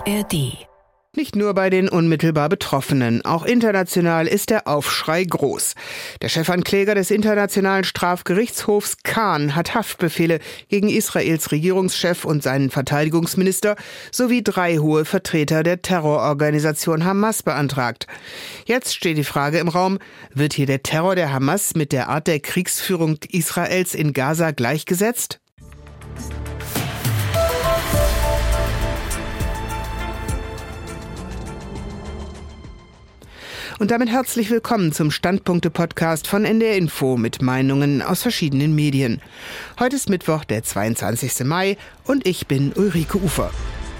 ARD. Nicht nur bei den unmittelbar Betroffenen, auch international ist der Aufschrei groß. Der Chefankläger des Internationalen Strafgerichtshofs Khan hat Haftbefehle gegen Israels Regierungschef und seinen Verteidigungsminister sowie 3 hohe Vertreter der Terrororganisation Hamas beantragt. Jetzt steht die Frage im Raum, wird hier der Terror der Hamas mit der Art der Kriegsführung Israels in Gaza gleichgesetzt? Und damit herzlich willkommen zum Standpunkte-Podcast von NDR Info mit Meinungen aus verschiedenen Medien. Heute ist Mittwoch, der 22. Mai und ich bin Ulrike Ufer.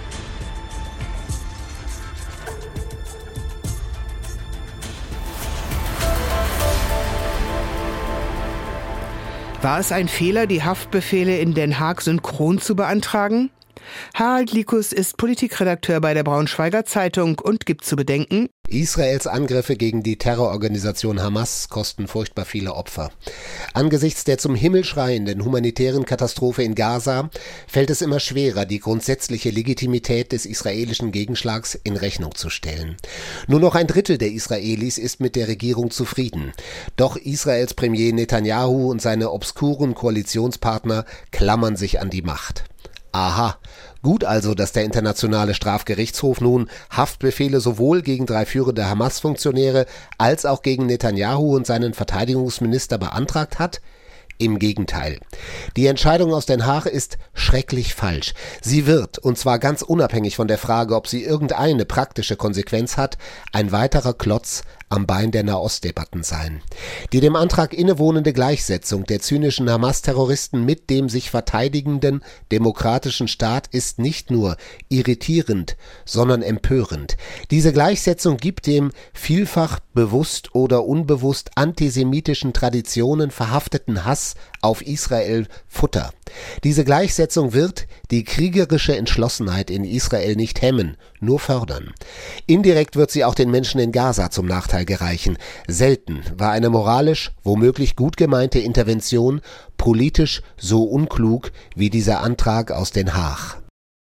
War es ein Fehler, die Haftbefehle in Den Haag synchron zu beantragen? Harald Likus ist Politikredakteur bei der Braunschweiger Zeitung und gibt zu bedenken: Israels Angriffe gegen die Terrororganisation Hamas kosten furchtbar viele Opfer. Angesichts der zum Himmel schreienden humanitären Katastrophe in Gaza fällt es immer schwerer, die grundsätzliche Legitimität des israelischen Gegenschlags in Rechnung zu stellen. Nur noch 1/3 der Israelis ist mit der Regierung zufrieden. Doch Israels Premier Netanyahu und seine obskuren Koalitionspartner klammern sich an die Macht. Aha, gut also, dass der Internationale Strafgerichtshof nun Haftbefehle sowohl gegen 3 führende Hamas-Funktionäre als auch gegen Netanyahu und seinen Verteidigungsminister beantragt hat? Im Gegenteil. Die Entscheidung aus Den Haag ist schrecklich falsch. Sie wird, und zwar ganz unabhängig von der Frage, ob sie irgendeine praktische Konsequenz hat, ein weiterer Klotz am Bein der Nahostdebatten sein. Die dem Antrag innewohnende Gleichsetzung der zynischen Hamas-Terroristen mit dem sich verteidigenden demokratischen Staat ist nicht nur irritierend, sondern empörend. Diese Gleichsetzung gibt dem vielfach bewusst oder unbewusst antisemitischen Traditionen verhafteten Hass auf Israel Futter. Diese Gleichsetzung wird die kriegerische Entschlossenheit in Israel nicht hemmen, nur fördern. Indirekt wird sie auch den Menschen in Gaza zum Nachteil gereichen. Selten war eine moralisch, womöglich gut gemeinte Intervention politisch so unklug wie dieser Antrag aus Den Haag.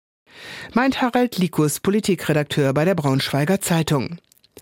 Meint Harald Likus, Politikredakteur bei der Braunschweiger Zeitung.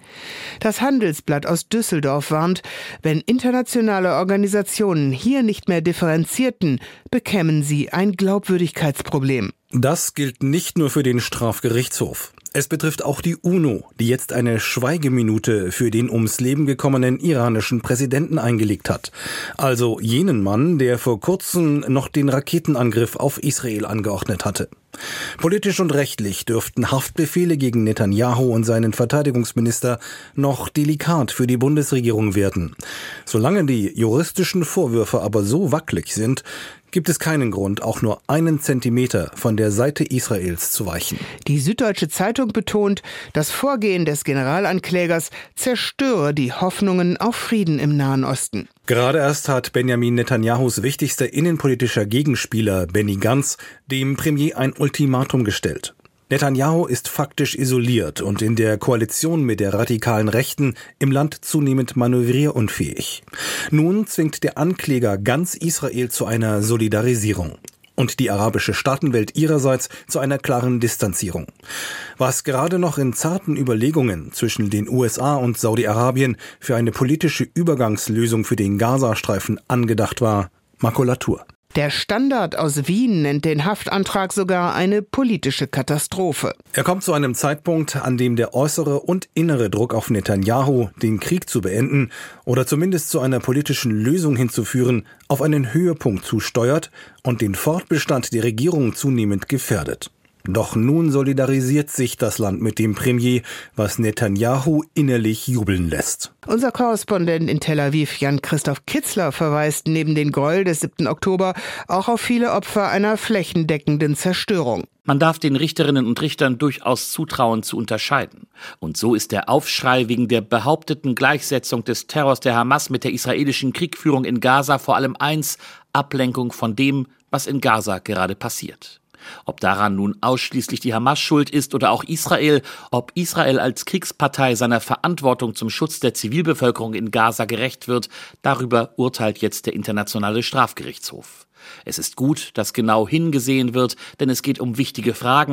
Das Handelsblatt aus Düsseldorf warnt, wenn internationale Organisationen hier nicht mehr differenzierten, bekämen sie ein Glaubwürdigkeitsproblem. Das gilt nicht nur für den Strafgerichtshof. Es betrifft auch die UNO, die jetzt eine Schweigeminute für den ums Leben gekommenen iranischen Präsidenten eingelegt hat. Also jenen Mann, der vor kurzem noch den Raketenangriff auf Israel angeordnet hatte. Politisch und rechtlich dürften Haftbefehle gegen Netanyahu und seinen Verteidigungsminister noch delikat für die Bundesregierung werden. Solange die juristischen Vorwürfe aber so wackelig sind, gibt es keinen Grund, auch nur 1 Zentimeter von der Seite Israels zu weichen. Die Süddeutsche Zeitung betont, das Vorgehen des Generalanklägers zerstöre die Hoffnungen auf Frieden im Nahen Osten. Gerade erst hat Benjamin Netanyahus wichtigster innenpolitischer Gegenspieler Benny Gantz dem Premier ein Ultimatum gestellt. Netanyahu ist faktisch isoliert und in der Koalition mit der radikalen Rechten im Land zunehmend manövrierunfähig. Nun zwingt der Ankläger ganz Israel zu einer Solidarisierung und die arabische Staatenwelt ihrerseits zu einer klaren Distanzierung. Was gerade noch in zarten Überlegungen zwischen den USA und Saudi-Arabien für eine politische Übergangslösung für den Gazastreifen angedacht war, Makulatur. Der Standard aus Wien nennt den Haftantrag sogar eine politische Katastrophe. Er kommt zu einem Zeitpunkt, an dem der äußere und innere Druck auf Netanyahu, den Krieg zu beenden oder zumindest zu einer politischen Lösung hinzuführen, auf einen Höhepunkt zusteuert und den Fortbestand der Regierung zunehmend gefährdet. Doch nun solidarisiert sich das Land mit dem Premier, was Netanyahu innerlich jubeln lässt. Unser Korrespondent in Tel Aviv, Jan-Christoph Kitzler, verweist neben den Gräuel des 7. Oktober auch auf viele Opfer einer flächendeckenden Zerstörung. Man darf den Richterinnen und Richtern durchaus zutrauen, zu unterscheiden. Und so ist der Aufschrei wegen der behaupteten Gleichsetzung des Terrors der Hamas mit der israelischen Kriegführung in Gaza vor allem eins: Ablenkung von dem, was in Gaza gerade passiert. Ob daran nun ausschließlich die Hamas schuld ist oder auch Israel, ob Israel als Kriegspartei seiner Verantwortung zum Schutz der Zivilbevölkerung in Gaza gerecht wird, darüber urteilt jetzt der Internationale Strafgerichtshof. Es ist gut, dass genau hingesehen wird, denn es geht um wichtige Fragen.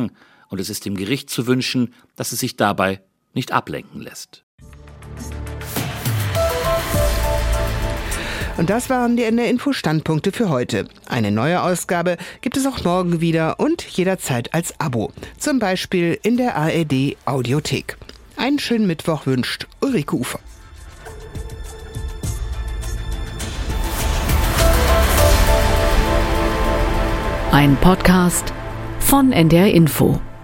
Und es ist dem Gericht zu wünschen, dass es sich dabei nicht ablenken lässt. Und das waren die NDR-Info-Standpunkte für heute. Eine neue Ausgabe gibt es auch morgen wieder und jederzeit als Abo. Zum Beispiel in der ARD-Audiothek. Einen schönen Mittwoch wünscht Ulrike Ufer. Ein Podcast von NDR Info.